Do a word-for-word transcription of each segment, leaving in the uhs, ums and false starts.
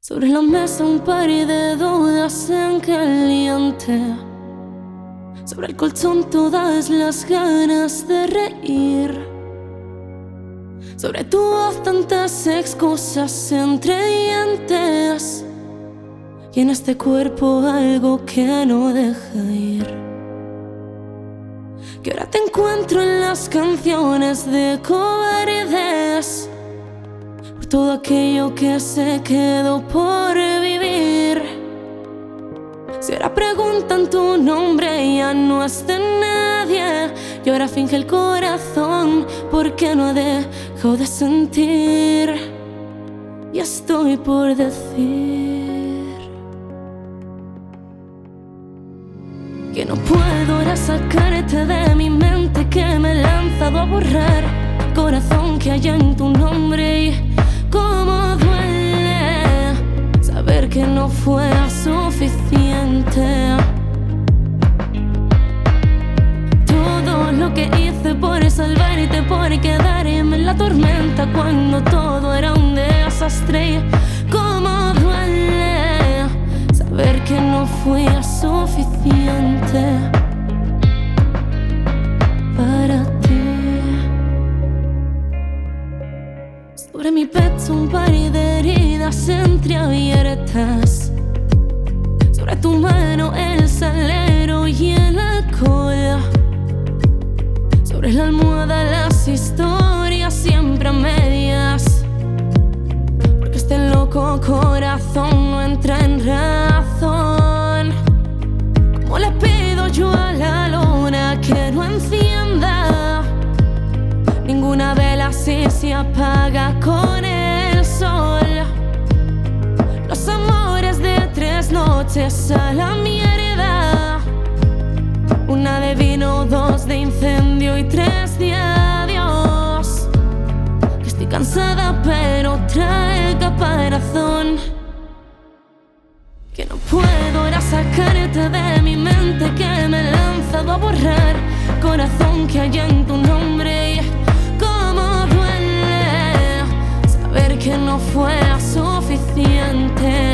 Sobre la mesa un par de dudas en caliente. Sobre el colchón todas las ganas de reír. Sobre tu voz tantas excusas entre dientes. Y en este cuerpo algo que no deja ir. Que ahora te encuentro en las canciones de cobardes. Por todo aquello que se quedó por vivir. Si ahora preguntan tu nombre ya no es de nadie. Y ahora finge el corazón porque no ha dejado de sentir. Y estoy por decir que no puedo ahora sacarte de mi mente, que me he lanzado a borrar. Corazón que haya en tu nombre y cómo duele saber que no fue suficiente. Todo lo que hice por salvarte, por quedarme en la tormenta cuando todo era un desastre. Cómo duele saber que no fui suficiente para ti. Sobre mi pecho un par de heridas entreabiertas. Sobre tu mano el salero y el alcohol. Sobre la almohada las historias siempre a medias. Porque este loco corazón no entra en razón. Como le pido yo a la luna que no encienda ninguna vela así se apaga con el sol. Los amores de tres noches a la mierda. Una de vino, dos de incendio y tres de adiós. Que estoy cansada pero trae caparazón. Que no puedo ahora sacarte de mi mente, que me he lanzado a borrar. Corazón que hay en tu nombre y cómo duele saber que no fue suficiente.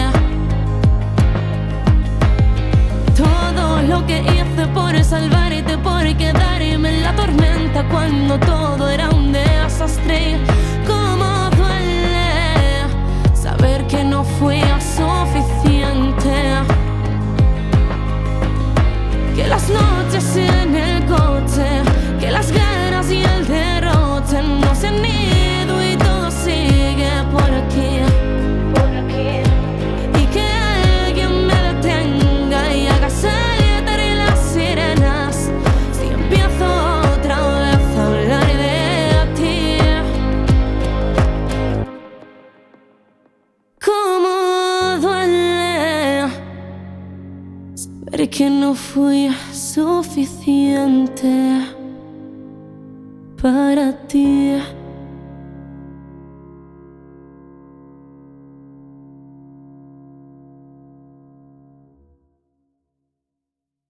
Todo lo que hice por salvarte, por quedarme en la tormenta cuando todo era un desastre. Cómo duele saber que no fui suficiente. Que las noches en el coche, que las ganas y el derroche no se han ido y todo sigue por aquí, por aquí. Y que alguien me detenga y haga saltar las sirenas si empiezo otra vez a hablar de ti. Cómo duele saber que no fui suficiente para ti.